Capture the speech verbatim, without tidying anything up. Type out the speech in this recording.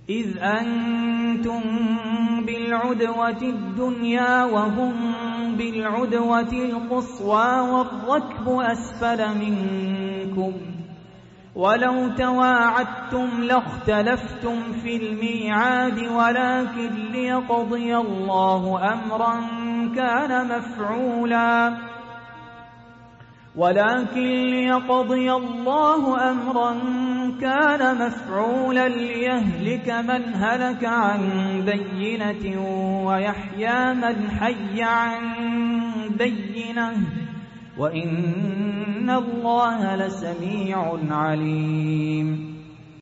إذ أنتم بالعدوة الدنيا وهم بالعدوة القصوى والركب أسفل منكم ولو تواعدتم لاختلفتم في الميعاد ولكن ليقضي الله أمرا كان مفعولا ولكن ليقضي الله أمرا كان مفعولا ليهلك من هلك عن بينة ويحيى من حي عن بينة وإن الله لسميع عليم